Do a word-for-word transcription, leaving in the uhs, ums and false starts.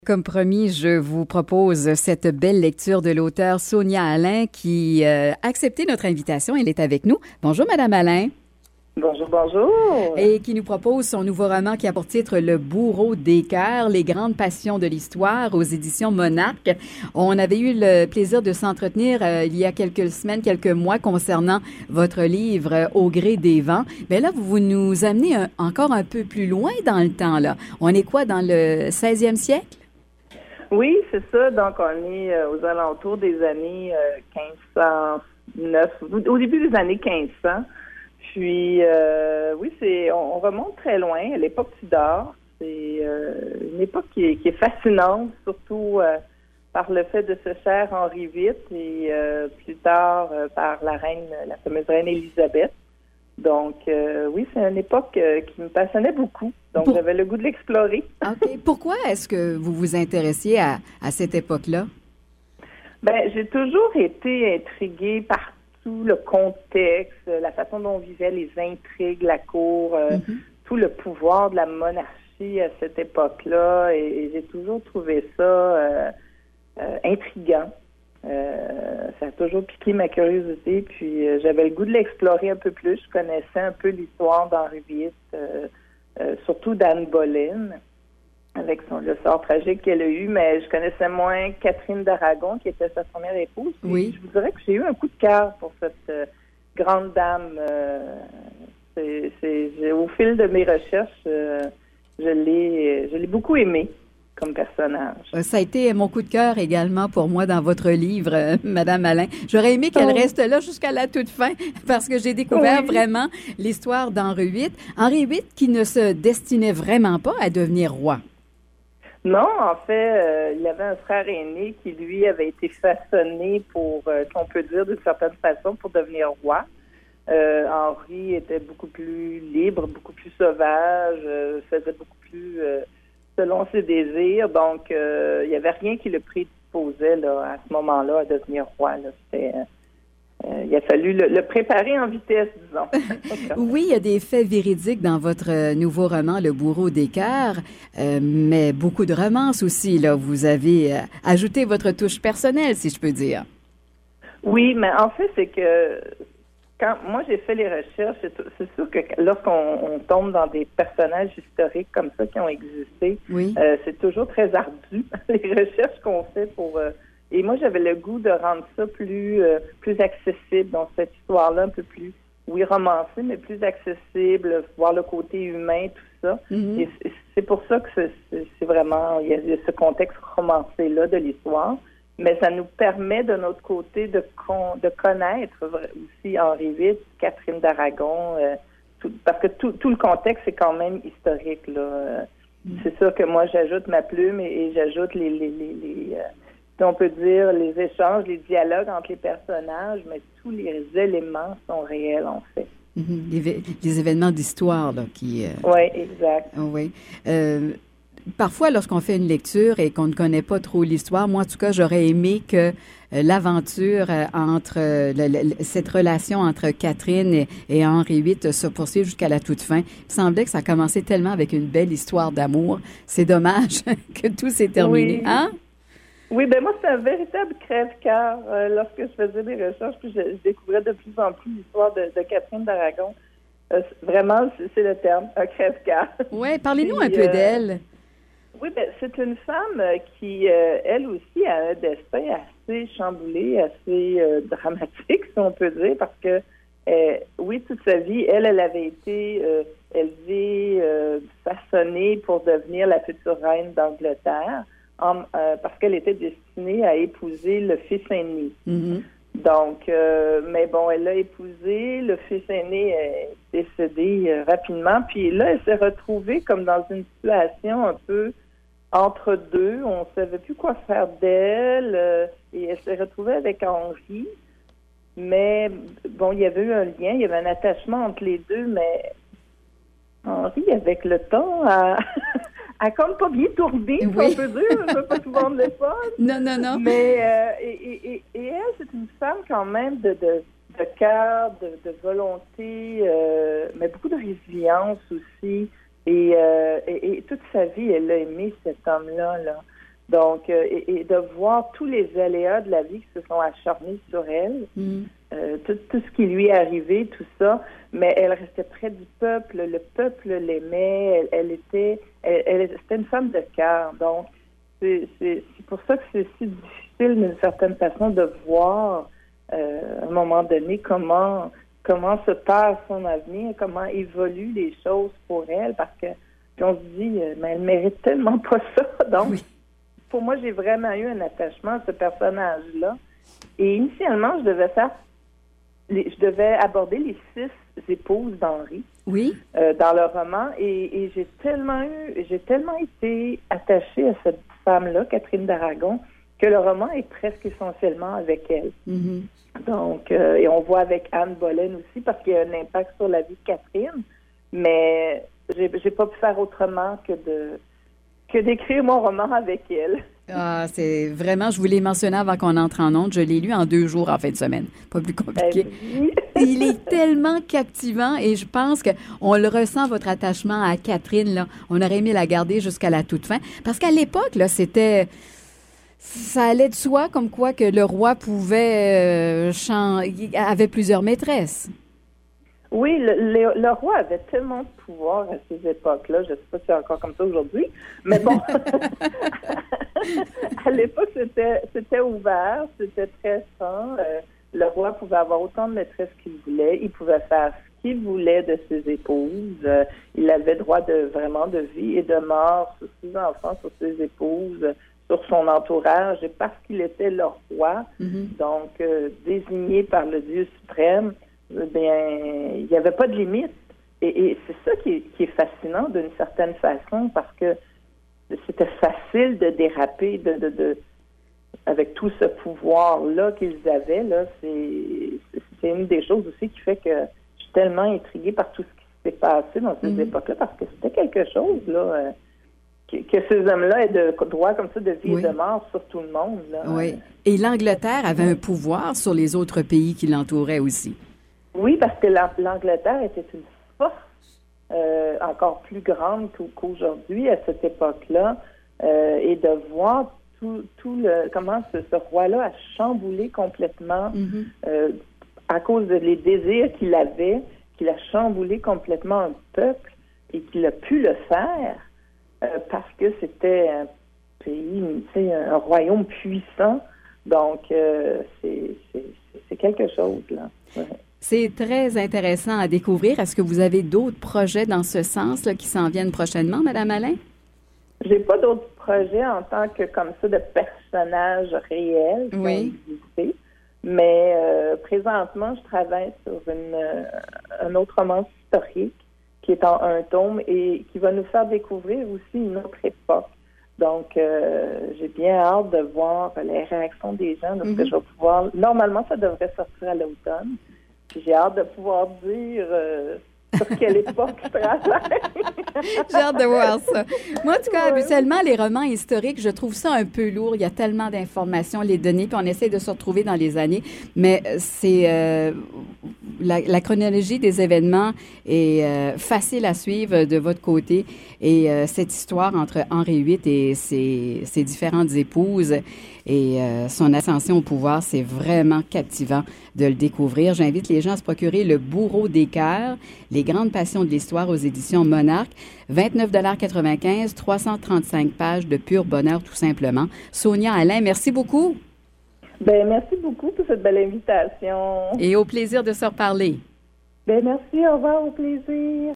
Comme promis, je vous propose cette belle lecture de l'auteure Sonia Allain qui euh, a accepté notre invitation. Elle est avec nous. Bonjour, Madame Allain. Bonjour, bonjour. Et qui nous propose son nouveau roman qui a pour titre Le bourreau des cœurs, les grandes passions de l'histoire aux éditions Monarque. On avait eu le plaisir de s'entretenir euh, il y a quelques semaines, quelques mois concernant votre livre euh, Au gré des vents. Mais là, vous nous amenez un, encore un peu plus loin dans le temps, là. On est quoi, dans le seizième siècle? Oui, c'est ça. Donc, on est euh, aux alentours des années euh, quinze cent neuf, au début des années quinze cents. Puis, euh, oui, c'est, on, on remonte très loin, à l'époque Tudor. C'est euh, une époque qui est, qui est fascinante, surtout euh, par le fait de se faire Henri huit et euh, plus tard euh, par la reine, la fameuse reine Élisabeth. Donc, euh, oui, c'est une époque euh, qui me passionnait beaucoup. Donc, Pour... j'avais le goût de l'explorer. OK. Pourquoi est-ce que vous vous intéressiez à, à cette époque-là? Ben, j'ai toujours été intriguée par tout le contexte, la façon dont on vivait les intrigues, la cour, euh, mm-hmm. tout le pouvoir de la monarchie à cette époque-là. Et, et j'ai toujours trouvé ça euh, euh, intriguant. Euh, ça a toujours piqué ma curiosité, puis euh, j'avais le goût de l'explorer un peu plus. Je connaissais un peu l'histoire d'Henri huit, euh, euh, surtout d'Anne Boleyn, avec son, le sort tragique qu'elle a eu, mais je connaissais moins Catherine d'Aragon, qui était sa première épouse. Oui. Je vous dirais que j'ai eu un coup de cœur pour cette euh, grande dame. Euh, c'est, c'est, au fil de mes recherches, euh, je l'ai, je l'ai beaucoup aimée comme personnage. Ça a été mon coup de cœur également pour moi dans votre livre, euh, Madame Allain. J'aurais aimé qu'elle oh. reste là jusqu'à la toute fin parce que j'ai découvert oui. vraiment l'histoire d'Henri huit. Henri huit qui ne se destinait vraiment pas à devenir roi. Non, en fait, euh, il avait un frère aîné qui, lui, avait été façonné pour, euh, si on peut dire d'une certaine façon, pour devenir roi. Euh, Henri était beaucoup plus libre, beaucoup plus sauvage, euh, faisait beaucoup plus... Euh, selon ses désirs. Donc, euh, il n'y avait rien qui le prédisposait là, à ce moment-là à devenir roi. Là. C'était, euh, il a fallu le, le préparer en vitesse, disons. Oui, il y a des faits véridiques dans votre nouveau roman, Le bourreau des cœurs, euh, mais beaucoup de romances aussi. Là. Vous avez euh, ajouté votre touche personnelle, si je peux dire. Oui, mais en fait, c'est que quand moi j'ai fait les recherches, c'est sûr que lorsqu'on on tombe dans des personnages historiques comme ça qui ont existé, oui. euh, c'est toujours très ardu, les recherches qu'on fait pour... Euh, et moi, j'avais le goût de rendre ça plus euh, plus accessible, donc cette histoire-là un peu plus, oui, romancée, mais plus accessible, voir le côté humain, tout ça. Mm-hmm. Et c'est, c'est pour ça que c'est, c'est, c'est vraiment... Il y a ce contexte romancé-là de l'histoire. Mais ça nous permet, de notre côté, de, con, de connaître aussi Henri huit, Catherine d'Aragon, euh, tout, parce que tout, tout le contexte est quand même historique. Là. Mm. C'est sûr que moi, j'ajoute ma plume et, et j'ajoute les, les, les, les euh, si on peut dire, les échanges, les dialogues entre les personnages, mais tous les éléments sont réels, en fait. Mm-hmm. Les, les événements d'histoire, là, qui... Euh... Oui, exact. Oh, oui. Euh... Parfois, lorsqu'on fait une lecture et qu'on ne connaît pas trop l'histoire, moi, en tout cas, j'aurais aimé que euh, l'aventure euh, entre euh, le, le, cette relation entre Catherine et, et Henri huit se poursuive jusqu'à la toute fin. Il me semblait que ça a commencé tellement avec une belle histoire d'amour. C'est dommage que tout s'est terminé. Oui. Hein? Oui, ben moi, c'est un véritable crève-cœur. Euh, lorsque je faisais des recherches, puis je, je découvrais de plus en plus l'histoire de, de Catherine d'Aragon. Euh, vraiment, c'est, c'est le terme, un crève-cœur. Oui, parlez-nous puis, un peu euh, d'elle. Oui, ben, c'est une femme qui, euh, elle aussi, a un destin assez chamboulé, assez euh, dramatique, si on peut dire, parce que, euh, oui, toute sa vie, elle, elle avait été euh, élevée, euh, façonnée pour devenir la future reine d'Angleterre, en, euh, parce qu'elle était destinée à épouser le fils aîné. Mm-hmm. Donc, euh, mais bon, elle l'a épousé, le fils aîné est décédé euh, rapidement, puis là, elle s'est retrouvée comme dans une situation un peu entre deux, on ne savait plus quoi faire d'elle, euh, et elle s'est retrouvée avec Henri, mais bon, il y avait eu un lien, il y avait un attachement entre les deux, mais Henri, avec le temps, a, a comme pas bien tourné, oui. Si on peut dire, je ne veux pas tout vendre le pas. Non, non, non. Mais, euh, et, et, et elle, c'est une femme quand même de, de, de cœur, de, de volonté, euh, mais beaucoup de résilience aussi. Et, euh, et, et toute sa vie, elle a aimé cet homme-là. Là. Donc, euh, et, et de voir tous les aléas de la vie qui se sont acharnés sur elle, mm. euh, tout, tout ce qui lui est arrivé, tout ça, mais elle restait près du peuple, le peuple l'aimait, elle, elle était, elle, elle, c'était une femme de cœur. Donc, c'est, c'est, c'est pour ça que c'est si difficile, d'une certaine façon, de voir euh, à un moment donné comment, comment se passe son avenir, comment évoluent les choses pour elle, parce que puis on se dit, euh, mais elle mérite tellement pas ça. Donc, oui. Pour moi, j'ai vraiment eu un attachement à ce personnage-là. Et initialement, je devais faire, les, je devais aborder les six épouses d'Henri. Oui. Euh, dans le roman. Et, et j'ai tellement eu, j'ai tellement été attachée à cette femme-là, Catherine d'Aragon, que le roman est presque essentiellement avec elle. Mm-hmm. Donc, euh, et on voit avec Anne Boleyn aussi, parce qu'il y a un impact sur la vie de Catherine. Mais j'ai, j'ai pas pu faire autrement que de que d'écrire mon roman avec elle. Ah, c'est vraiment, je vous l'ai mentionné avant qu'on entre en ondes, je l'ai lu en deux jours en fin de semaine. Pas plus compliqué. Euh, oui. Il est tellement captivant et je pense qu'on le ressent, votre attachement à Catherine, là. On aurait aimé la garder jusqu'à la toute fin. Parce qu'à l'époque, là, c'était... Ça allait de soi comme quoi que le roi pouvait... Euh, chan... avait plusieurs maîtresses. Oui, le, le, le roi avait tellement de pouvoir à ces époques-là. Je ne sais pas si c'est encore comme ça aujourd'hui, mais bon, à l'époque, c'était, c'était ouvert, c'était très franc. Euh, le roi pouvait avoir autant de maîtresses qu'il voulait. Il pouvait faire ce qu'il voulait de ses épouses. Euh, il avait droit de vraiment de vie et de mort sur ses enfants, sur ses épouses, sur son entourage. Et parce qu'il était leur roi, mm-hmm. donc euh, désigné par le Dieu suprême, bien, il n'y avait pas de limite. Et, et c'est ça qui est, qui est fascinant d'une certaine façon, parce que c'était facile de déraper de, de, de, avec tout ce pouvoir-là qu'ils avaient. Là, c'est, c'est une des choses aussi qui fait que je suis tellement intriguée par tout ce qui s'est passé dans ces mm-hmm. époques-là, parce que c'était quelque chose, là, euh, que, que ces hommes-là aient de droit comme ça de vie oui. et de mort sur tout le monde. Là. Oui. Et l'Angleterre avait un pouvoir sur les autres pays qui l'entouraient aussi. Oui, parce que l'Angleterre était une force euh, encore plus grande qu'aujourd'hui à cette époque-là, euh, et de voir tout, tout le comment ce, ce roi-là a chamboulé complètement mm-hmm. euh, à cause de les désirs qu'il avait, qu'il a chamboulé complètement un peuple et qu'il a pu le faire euh, parce que c'était un pays, tu sais, un royaume puissant. Donc, euh, c'est, c'est, c'est quelque chose, là. Ouais. C'est très intéressant à découvrir. Est-ce que vous avez d'autres projets dans ce sens là, qui s'en viennent prochainement, Mme Alain? J'ai pas d'autres projets en tant que comme ça de personnages réels qui oui. ont existé. Mais euh, présentement, je travaille sur une, euh, un autre roman historique qui est en un tome et qui va nous faire découvrir aussi une autre époque. Donc, euh, j'ai bien hâte de voir les réactions des gens. Donc, mm-hmm. je vais pouvoir. Normalement, ça devrait sortir à l'automne. Puis j'ai hâte de pouvoir dire euh, sur quelle époque je travaille. J'ai hâte de voir ça. Moi, en tout cas, ouais. habituellement, les romans historiques, je trouve ça un peu lourd. Il y a tellement d'informations, les données, puis on essaie de se retrouver dans les années. Mais c'est euh, la, la chronologie des événements est euh, facile à suivre de votre côté. Et euh, cette histoire entre Henri huit et ses, ses différentes épouses et euh, son ascension au pouvoir, c'est vraiment captivant de le découvrir. J'invite les gens à se procurer Le Bourreau des cœurs, Les grandes passions de l'histoire aux éditions Monarque. vingt-neuf dollars quatre-vingt-quinze, trois cent trente-cinq pages de pur bonheur tout simplement. Sonia Alain, merci beaucoup. Ben merci beaucoup pour cette belle invitation. Et au plaisir de se reparler. Ben merci, au revoir, au plaisir.